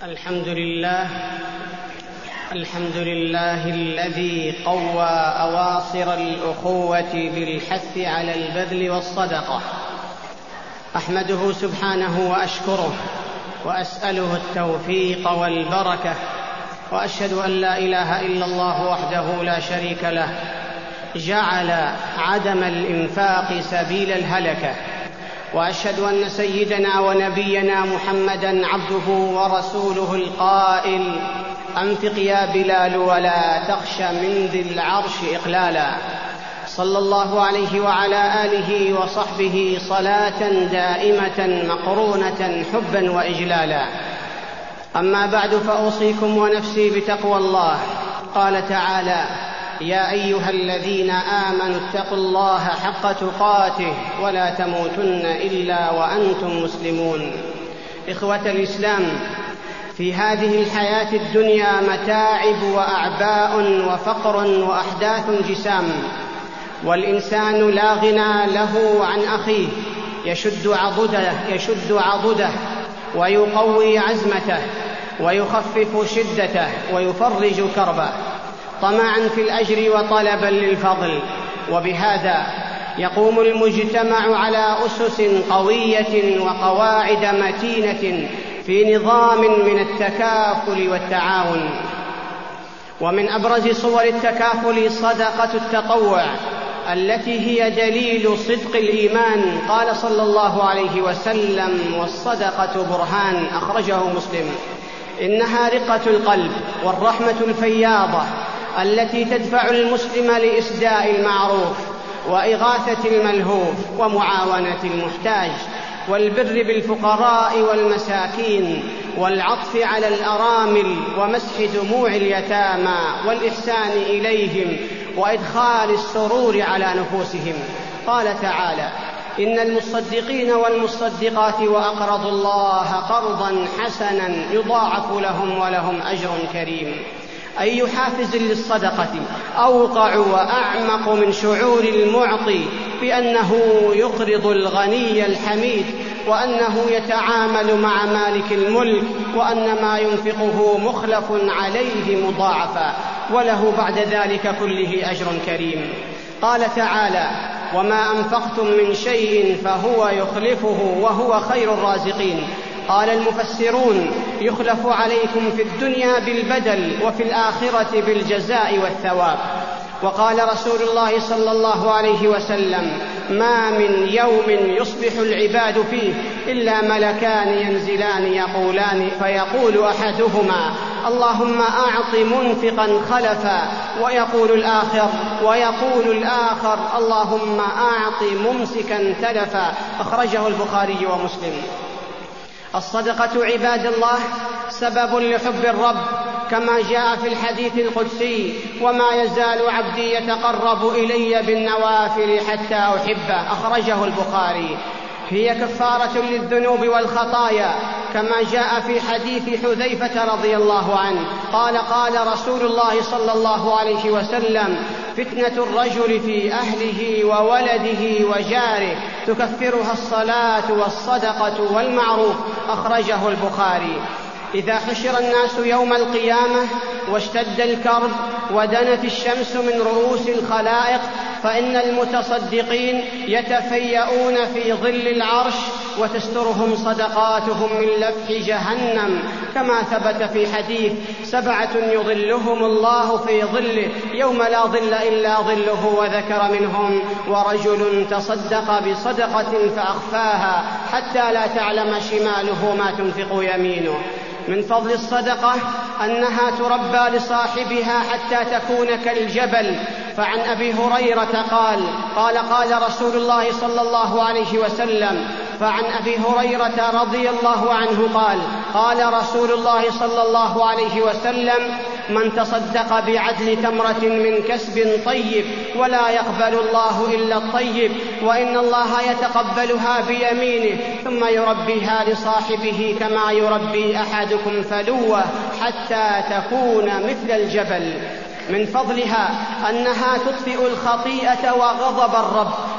الحمد لله الذي قوى أواصر الأخوة بالحث على البذل والصدقة. أحمده سبحانه وأشكره وأسأله التوفيق والبركة، وأشهد أن لا إله إلا الله وحده لا شريك له جعل عدم الإنفاق سبيل الهلكة، وأشهد أن سيدنا ونبينا محمدًا عبده ورسوله القائل: أنفق يا بلال ولا تخش من ذي العرش إقلالا. صلى الله عليه وعلى آله وصحبه صلاة دائمة مقرونة حبا وإجلالا. أما بعد، فأوصيكم ونفسي بتقوى الله. قال تعالى: يا أيها الذين آمنوا اتقوا الله حق تقاته ولا تموتن إلا وأنتم مسلمون. إخوة الإسلام، في هذه الحياة الدنيا متاعب وأعباء وفقر وأحداث جسام، والإنسان لا غنى له عن أخيه يشد عضده ويقوي عزمته ويخفف شدته ويفرج كربه، طمعا في الأجر وطلبا للفضل. وبهذا يقوم المجتمع على أسس قوية وقواعد متينة في نظام من التكافل والتعاون. ومن أبرز صور التكافل صدقة التطوع، التي هي دليل صدق الإيمان. قال صلى الله عليه وسلم: والصدقة برهان. أخرجه مسلم. إنها رقة القلب والرحمة الفياضة التي تدفع المسلم لإسداء المعروف وإغاثة الملهوف ومعاونة المحتاج والبر بالفقراء والمساكين والعطف على الأرامل ومسح دموع اليتامى والإحسان إليهم وإدخال السرور على نفوسهم. قال تعالى: إن المصدقين والمصدقات وأقرضوا الله قرضا حسنا يضاعف لهم ولهم أجر كريم. أي حافز للصدقة أوقع وأعمق من شعور المعطي بأنه يقرض الغني الحميد، وأنه يتعامل مع مالك الملك، وأن ما ينفقه مخلف عليه مضاعفا وله بعد ذلك كله أجر كريم. قال تعالى: وما أنفقتم من شيء فهو يخلفه وهو خير الرازقين. قال المفسرون: يخلف عليكم في الدنيا بالبدل وفي الآخرة بالجزاء والثواب. وقال رسول الله صلى الله عليه وسلم: ما من يوم يصبح العباد فيه إلا ملكان ينزلان يقولان، فيقول أحدهما: اللهم أعط منفقا خلفا، ويقول الآخر: اللهم أعط ممسكا تلفا. أخرجه البخاري ومسلم. الصدقة عباد الله سبب لحب الرب، كما جاء في الحديث القدسي: وما يزال عبدي يتقرب إلي بالنوافل حتى أحبه. أخرجه البخاري. هي كفارة للذنوب والخطايا، كما جاء في حديث حذيفة رضي الله عنه قال: قال رسول الله صلى الله عليه وسلم: فتنة الرجل في أهله وولده وجاره تكفرها الصلاة والصدقة والمعروف. أخرجه البخاري. إذا حشر الناس يوم القيامة واشتد الكرب ودنت الشمس من رؤوس الخلائق، فإن المتصدقين يتفيئون في ظل العرش وتسترهم صدقاتهم من لفح جهنم، كما ثبت في حديث: 7 يظلهم الله في ظله يوم لا ظل إلا ظله. وذكر منهم: ورجل تصدق بصدقة فأخفاها حتى لا تعلم شماله ما تنفق يمينه. من فضل الصدقة أنها تربى لصاحبها حتى تكون كالجبل. فعن أبي هريرة قال رسول الله صلى الله عليه وسلم: فعن أبي هريرة رضي الله عنه قال رسول الله صلى الله عليه وسلم: من تصدق بعدل تمرة من كسب طيب ولا يقبل الله إلا الطيب، وإن الله يتقبلها بيمينه ثم يربيها لصاحبه كما يربي أحدكم فلوه حتى تكون مثل الجبل. من فضلها أنها تطفئ الخطيئة وغضب الرب،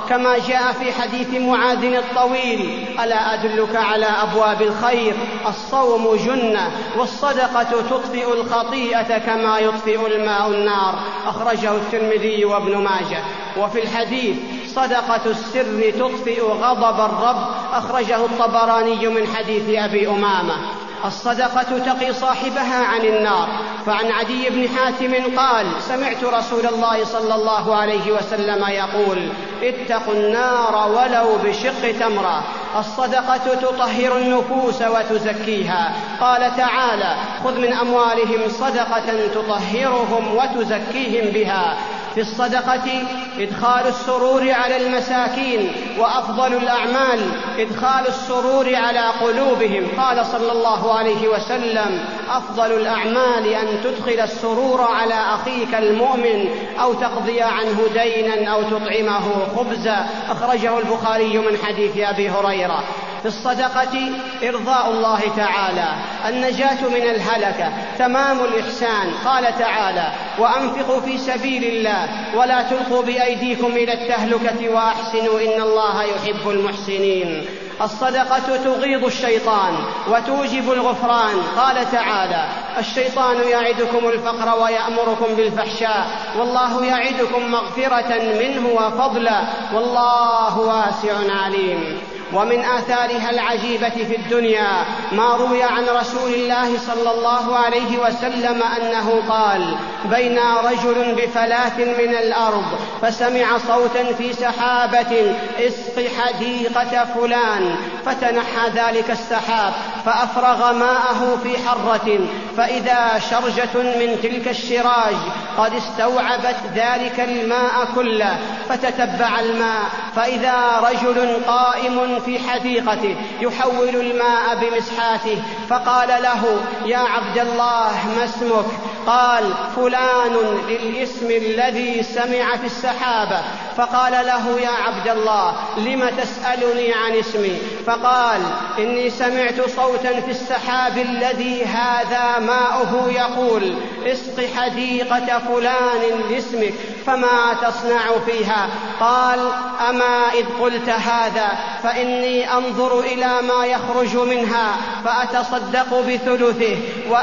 كما جاء في حديث معاذ الطويل: ألا أدلك على أبواب الخير؟ الصوم جنة، والصدقة تطفئ الخطيئة كما يطفئ الماء النار. أخرجه الترمذي وابن ماجه. وفي الحديث: صدقة السر تطفئ غضب الرب. أخرجه الطبراني من حديث أبي أمامة. الصدقة تقي صاحبها عن النار. فعن عدي بن حاتم قال: سمعت رسول الله صلى الله عليه وسلم يقول: اتقوا النار ولو بشق تمرة. الصدقة تطهر النفوس وتزكيها. قال تعالى: خذ من أموالهم صدقة تطهرهم وتزكيهم بها. في الصدقة إدخال السرور على المساكين، وأفضل الأعمال إدخال السرور على قلوبهم. قال صلى الله عليه وسلم: أفضل الأعمال أن تدخل السرور على أخيك المؤمن، أو تقضي عنه دينا، أو تطعمه خبزا. أخرجه البخاري من حديث أبي هريرة. في الصدقة إرضاء الله تعالى، النجاة من الهلكة، تمام الإحسان. قال تعالى: وأنفقوا في سبيل الله ولا تلقوا بأيديكم إلى التهلكة وأحسنوا إن الله يحب المحسنين. الصدقة تغيظ الشيطان وتوجب الغفران. قال تعالى: الشيطان يعدكم الفقر ويأمركم بالفحشاء والله يعدكم مغفرة منه وفضلا والله واسع عليم. ومن آثارها العجيبة في الدنيا ما روي عن رسول الله صلى الله عليه وسلم أنه قال: بين رجل بفلاة من الأرض فسمع صوتا في سحابة: اسق حديقة فلان. فتنحى ذلك السحاب فأفرغ ماءه في حرة، فإذا شرجة من تلك الشراج قد استوعبت ذلك الماء كله، فتتبع الماء فإذا رجل قائم في حديقته يحول الماء بمسحاته، فقال له: يا عبد الله ما اسمك؟ قال: فلان، للاسم الذي سمع في السحابة. فقال له: يا عبد الله لم تسألني عن اسمي؟ فقال: إني سمعت صوتا في السحاب الذي هذا ماؤه يقول: اسق حديقة فلان لاسمك، فما تصنع فيها؟ قال: أما إذ قلت هذا فإني أنظر إلى ما يخرج منها فأتصدق بثلثه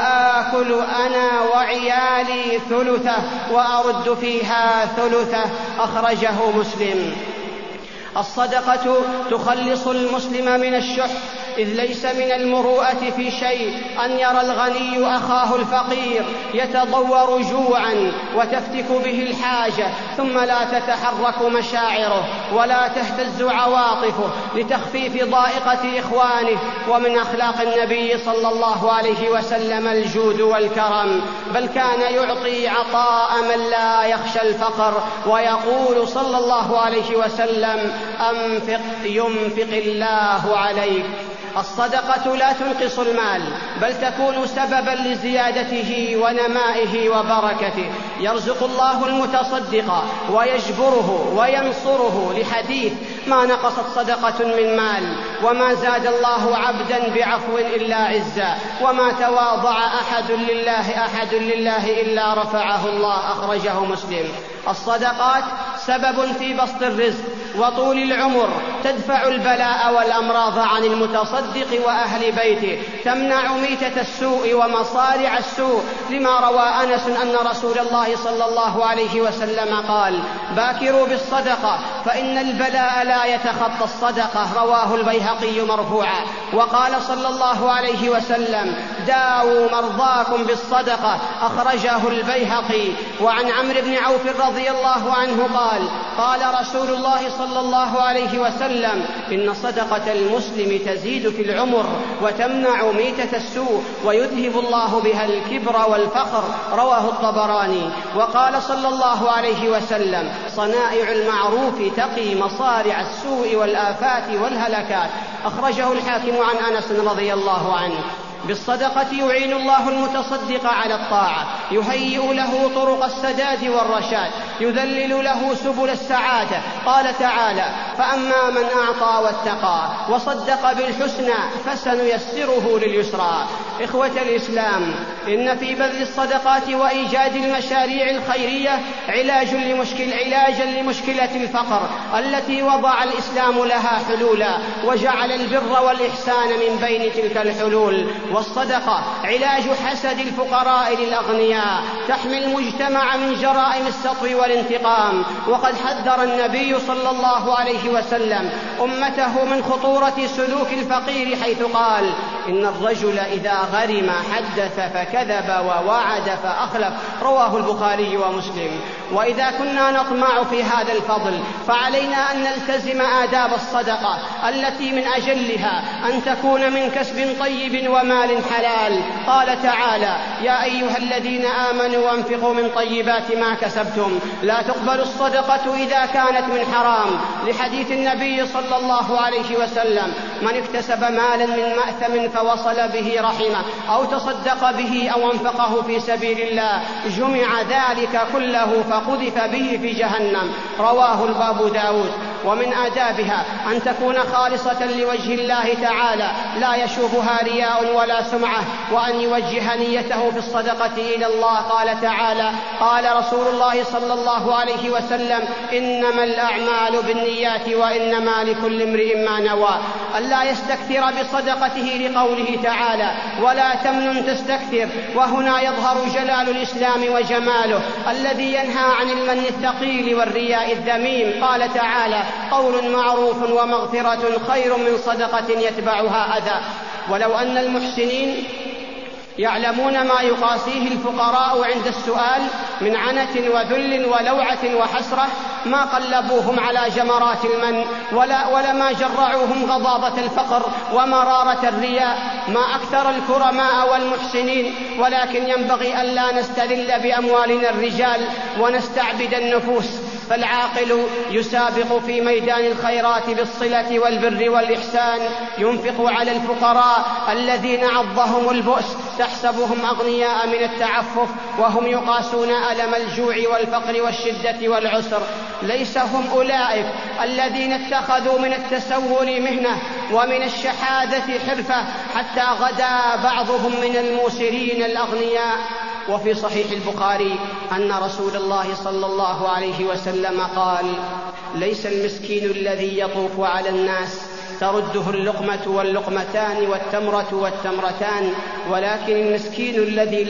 وآكل أنا وعيالي ثلثه وأرد فيها ثلثه. أخرجه مسلم. الصدقة تخلص المسلم من الشح، إذ ليس من المروءة في شيء أن يرى الغني أخاه الفقير يتضور جوعا وتفتك به الحاجة ثم لا تتحرك مشاعره ولا تهتز عواطفه لتخفيف ضائقة إخوانه. ومن أخلاق النبي صلى الله عليه وسلم الجود والكرم، بل كان يعطي عطاء من لا يخشى الفقر، ويقول صلى الله عليه وسلم: أنفق ينفق الله عليك. الصدقة لا تنقص المال، بل تكون سببا لزيادته ونمائه وبركته. يرزق الله المتصدق ويجبره وينصره، لحديث: ما نقصت صدقة من مال، وما زاد الله عبدا بعفو إلا عزا، وما تواضع أحد لله إلا رفعه الله. أخرجه مسلم. الصدقات سبب في بسط الرزق وطول العمر، تدفع البلاء والأمراض عن المتصدق وأهل بيته، تمنع ميتة السوء ومصارع السوء، لما روى أنس أن رسول الله صلى الله عليه وسلم قال: باكروا بالصدقة فإن البلاء لا يتخطى الصدقة. رواه البيهقي مرفوعا. وقال صلى الله عليه وسلم: داووا مرضاكم بالصدقة. أخرجه البيهقي. وعن عمرو بن عوف رضي الله عنه قال: قال رسول الله صلى الله عليه وسلم: إن صدقة المسلم تزيد في العمر وتمنع ميتة السوء ويذهب الله بها الكبر والفقر. رواه الطبراني. وقال صلى الله عليه وسلم: صنائع المعروف تقي مصارع السوء والآفات والهلكات. أخرجه الحاكم عن أنس رضي الله عنه. بالصدقة يعين الله المتصدق على الطاعة، يهيئ له طرق السداد والرشاد، يذلل له سبل السعادة. قال تعالى: فأما من أعطى واتقى وصدق بالحسنى فسنيسره لليسرى. إخوة الإسلام، إن في بذل الصدقات وإيجاد المشاريع الخيرية علاجا لمشكلة الفقر التي وضع الإسلام لها حلولا، وجعل البر والإحسان من بين تلك الحلول. والصدقة علاج حسد الفقراء للأغنياء، تحمي المجتمع من جرائم السطو والانتقام. وقد حذر النبي صلى الله عليه وسلم أمته من خطورة سلوك الفقير، حيث قال: إن الرجل إذا غرم حدث فكذب ووعد فأخلف. رواه البخاري ومسلم. وإذا كنا نطمع في هذا الفضل فعلينا أن نلتزم آداب الصدقة التي من أجلها أن تكون من كسب طيب ومال حلال. قال تعالى: يا أيها الذين آمنوا أنفقوا من طيبات ما كسبتم لا تقبل الصدقة إذا كانت من حرام، لحديث النبي صلى الله عليه وسلم: من اكتسب مالا من مأثم فوصل به رحمه أو تصدق به أو أنفقه في سبيل الله جمع ذلك كله فقذف به في جهنم. رواه أبو داود. ومن آدابها أن تكون خالصة لوجه الله تعالى لا يشوبها رياء ولا سمعة، وأن يوجه نيته في الصدقة إلى الله. قال تعالى: قال رسول الله صلى الله عليه وسلم: إنما الأعمال بالنيات وإنما لكل امرئ ما نوى. ألا يستكثر بصدقته لقوله تعالى: ولا تمنن تستكثر. وهنا يظهر جلال الإسلام وجماله الذي ينهى عن المن الثقيل والرياء الذميم. قال تعالى: قول معروف ومغفرة خير من صدقة يتبعها أذى. ولو أن المحسنين يعلمون ما يقاسيه الفقراء عند السؤال من عنة وذل ولوعة وحسرة ما قلبوهم على جمرات المن ولما جرعوهم غضاضة الفقر ومرارة الرياء. ما أكثر الكرماء والمحسنين، ولكن ينبغي ألا نستذل بأموالنا الرجال ونستعبد النفوس. فالعاقل يسابق في ميدان الخيرات بالصلة والبر والإحسان، ينفق على الفقراء الذين عضهم البؤس، تحسبهم أغنياء من التعفف وهم يقاسون ألم الجوع والفقر والشدة والعسر. ليس هم أولئك الذين اتخذوا من التسول مهنة ومن الشحاذة حرفة حتى غدا بعضهم من الموسرين الأغنياء. وفي صحيح البخاري أن رسول الله صلى الله عليه وسلم قال: ليس المسكين الذي يطوف على الناس ترده اللقمة واللقمتان والتمرة والتمرتان، ولكن المسكين الذي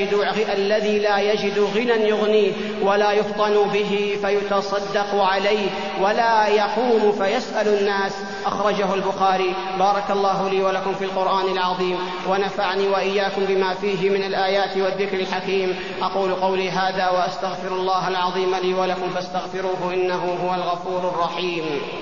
لا يجد غنى يغنيه ولا يفطن به فيتصدق عليه ولا يقوم فيسأل الناس. أخرجه البخاري. بارك الله لي ولكم في القرآن العظيم، ونفعني وإياكم بما فيه من الآيات والذكر الحكيم. أقول قولي هذا وأستغفر الله العظيم لي ولكم فاستغفروه إنه هو الغفور الرحيم.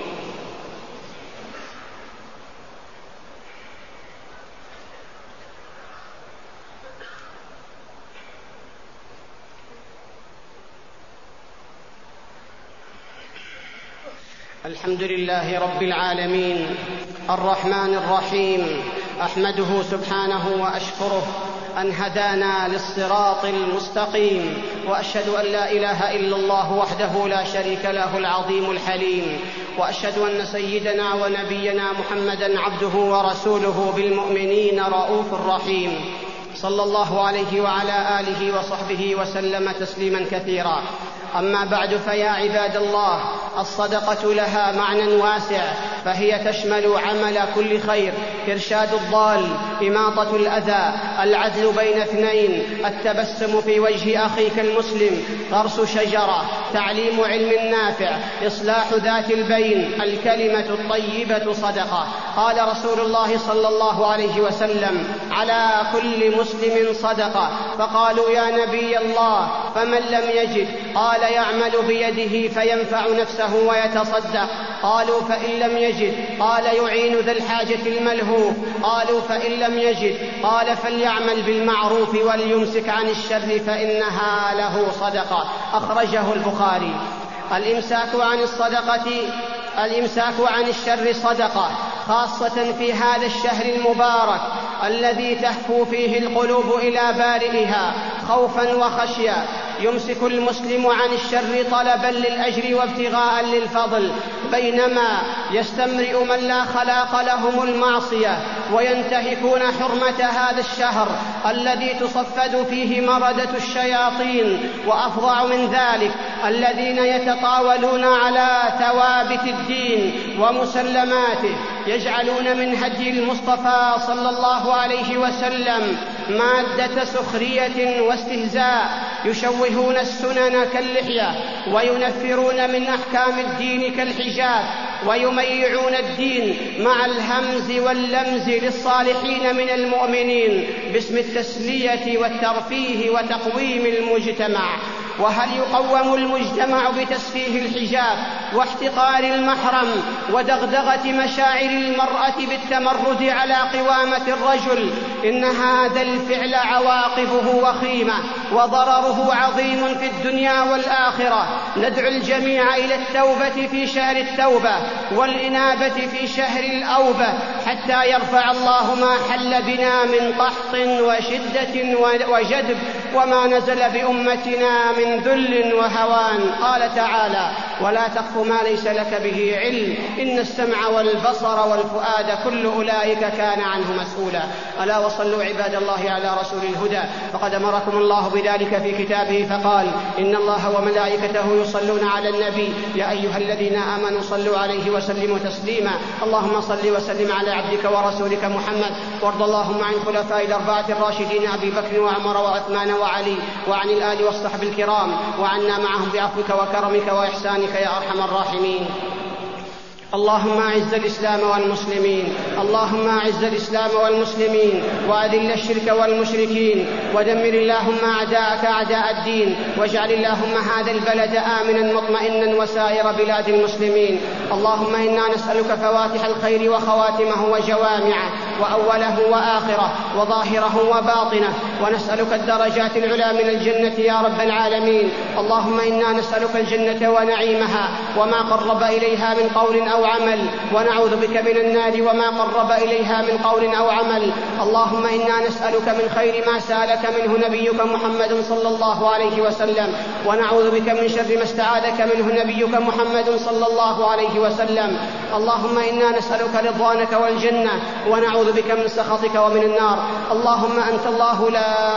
الحمد لله رب العالمين الرحمن الرحيم، أحمده سبحانه وأشكره أن هدانا للصراط المستقيم، وأشهد أن لا إله إلا الله وحده لا شريك له العظيم الحليم، وأشهد أن سيدنا ونبينا محمدًا عبده ورسوله بالمؤمنين رؤوف رحيم، صلى الله عليه وعلى آله وصحبه وسلم تسليما كثيرا. أما بعد، فيا عباد الله، الصدقة لها معنى واسع، فهي تشمل عمل كل خير: إرشاد الضال، إماطة الأذى، العدل بين اثنين، التبسم في وجه أخيك المسلم، غرس شجرة، تعليم علم نافع، إصلاح ذات البين، الكلمة الطيبة صدقة. قال رسول الله صلى الله عليه وسلم: على كل مسلم صدقة. فقالوا: يا نبي الله، فمن لم يجد؟ قال: يعمل بيده فينفع نفسه ويتصدق. قالوا: فإن لم يجد؟ قال: يعين ذا الحاجة الملهوف. قالوا: فإن لم يجد؟ قال: فليعمل بالمعروف وليمسك عن الشر فإنها له صدقة. أخرجه البخاري. الإمساك عن الشر صدقة، خاصة في هذا الشهر المبارك الذي تهفو فيه القلوب إلى بارئها خوفا وخشية، يمسك المسلم عن الشر طلبا للأجر وابتغاء للفضل، بينما يستمرئ من لا خلاق لهم المعصية وينتهكون حرمة هذا الشهر الذي تصفد فيه مردة الشياطين. وأفظع من ذلك الذين يتطاولون على ثوابت الدين ومسلماته، يجعلون من هدي المصطفى صلى الله عليه وسلم مادة سخرية واستهزاء، يشوهون السنن كاللحية، وينفرون من أحكام الدين كالحجاب، ويميعون الدين مع الهمز واللمز للصالحين من المؤمنين باسم التسلية والترفيه وتقويم المجتمع. وهل يقوم المجتمع بتسفيه الحجاب واحتقار المحرم ودغدغة مشاعر المرأة بالتمرد على قوامة الرجل؟ إن هذا الفعل عواقبه وخيمة وضرره عظيم في الدنيا والآخرة. ندعو الجميع إلى التوبة في شهر التوبة والإنابة في شهر الأوبة حتى يرفع الله ما حل بنا من قحط وشدة وجدب وما نزل بأمتنا من ذل وهوان. قال تعالى: ولا تقف ما ليس لك به علم إن السمع والبصر والفؤاد كل أولئك كان عنه مسؤولا. ألا وصلوا عباد الله على رسول الهدى، فقد أمركم الله بذلك في كتابه فقال: إن الله وملائكته يصلون على النبي يا أيها الذين آمنوا صلوا عليه وسلموا تسليما. اللهم صل وسلم على عبدك ورسولك محمد، وارض اللهم عن خلفاء الأربعة الراشدين أبي بكر وعمر وعثمان وعلي، وعن الآل والصحب الكرام، وعنا معهم بعفوك وكرمك وإحسانك يا أرحم الراحمين. اللهم أعز الإسلام والمسلمين، اللهم أعز الإسلام والمسلمين، وأذل الشرك والمشركين، ودمر اللهم أعداءك أعداء الدين، واجعل اللهم هذا البلد آمنا مطمئنا وسائر بلاد المسلمين. اللهم إنا نسألك فواتح الخير وخواتمه وجوامعه وأوله وآخره وظاهره وباطنه، ونسألك الدرجات العلى من الجنة يا رب العالمين. اللهم إنا نسألك الجنة ونعيمها وما قرب إليها من قول أو عمل، ونعوذ بك من النار وما قرب إليها من قول أو عمل. اللهم إنا نسألك من خير ما سألك منه نبيك محمد صلى الله عليه وسلم، ونعوذ بك من شر ما استعاذك منه نبيك محمد صلى الله عليه وسلم. اللهم إنا نسألك رضوانك والجنة، ونعوذ بك من سخطك ومن النار. اللهم أنت الله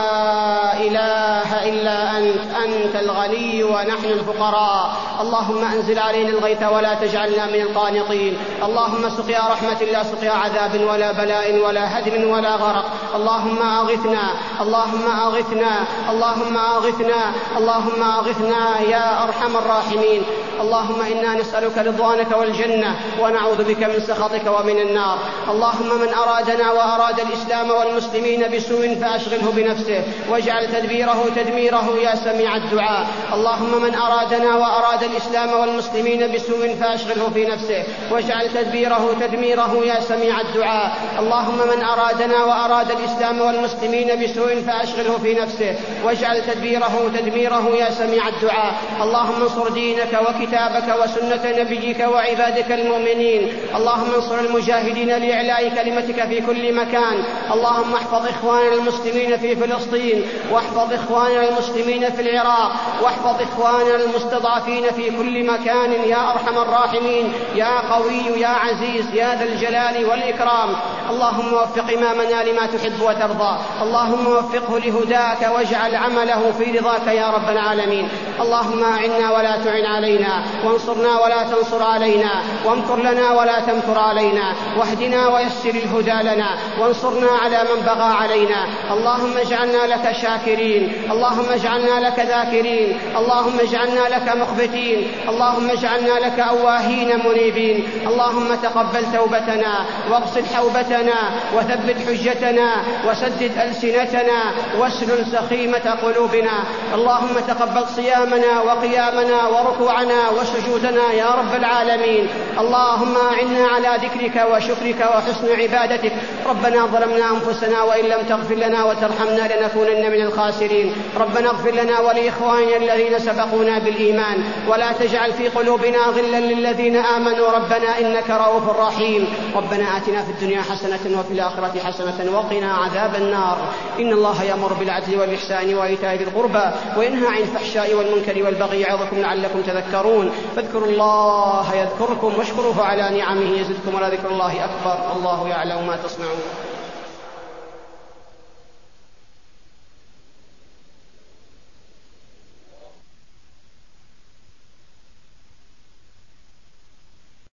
لا إله إلا أنت الغني ونحن الفقراء. اللهم أنزل علينا الغيث ولا تجعلنا من القانطين. اللهم سقيا رحمة لا سقيا عذاب ولا بلاء ولا هدم ولا غرق. اللهم أغثنا، اللهم أغثنا، اللهم أغثنا، اللهم أغثنا يا أرحم الراحمين. اللهم إنا نسألك رضوانك والجنة، ونعوذ بك من سخطك ومن النار. اللهم من أرادنا وأراد الإسلام والمسلمين بسوء فأشغله بنفسه، واجعل تدبيره تدميره يا سميع الدعاء. اللهم من أرادنا وأراد الإسلام والمسلمين بسوء فأشغله في نفسه، واجعل تدبيره تدميره يا سميع الدعاء. اللهم من أرادنا وأراد الإسلام والمسلمين بسوء فأشغله في نفسه، واجعل تدبيره تدميره يا سميع الدعاء. اللهم انصر دينك وكتابك وسنة نبيك وعبادك المؤمنين. اللهم انصر المجاهدين لإعلاء كلمتك في كل مكان. اللهم احفظ إخواننا المسلمين في فلسطين، واحفظ إخواننا المسلمين في العراق، واحفظ إخواننا المستضعفين في كل مكان يا أرحم الراحمين يا قوي يا عزيز يا ذا الجلال والإكرام. اللهم وفق إمامنا لما تحب وترضى، اللهم وفقه لهداك واجعل عمله في رضاك يا رب العالمين. اللهم أعنا ولا تعن علينا، وانصرنا ولا تنصر علينا، وامكر لنا ولا تمكر علينا، واهدنا ويسر الهدى لنا، وانصرنا على من بغى علينا. اللهم اجعلنا لك شاكرين، اللهم اجعلنا لك ذاكرين، اللهم اجعلنا لك مخبتين، اللهم اجعلنا لك أواهين منيبين. اللهم تقبل توبتنا، واغسل حوبتنا، وثبت حجتنا، وسدد ألسنتنا، واسلل سخيمة قلوبنا. اللهم تقبل صيامنا وقيامنا وركوعنا وسجودنا يا رب العالمين. اللهم أعنا على ذكرك وشكرك وحسن عبادتك. ربنا ظلمنا أنفسنا وإن لم تغفر لنا وترحمنا لنكونن من الخاسرين. ربنا اغفر لنا ولإخواننا الذين سبقونا بالإيمان ولا تجعل في قلوبنا غلا للذين آمنوا ربنا إنك رؤوف رحيم. ربنا آتنا في الدنيا حسنة وفي الآخرة حسنة وقنا عذاب النار. إن الله يأمر بالعدل والإحسان وإيتاء ذي القربى وينهى عن الفحشاء والمنكر والبغي يعظكم لعلكم تذكرون. فاذكروا الله يذكركم واشكروه على نعمه يزدكم ولذكر الله أكبر. الله يعلم ما تصنعون.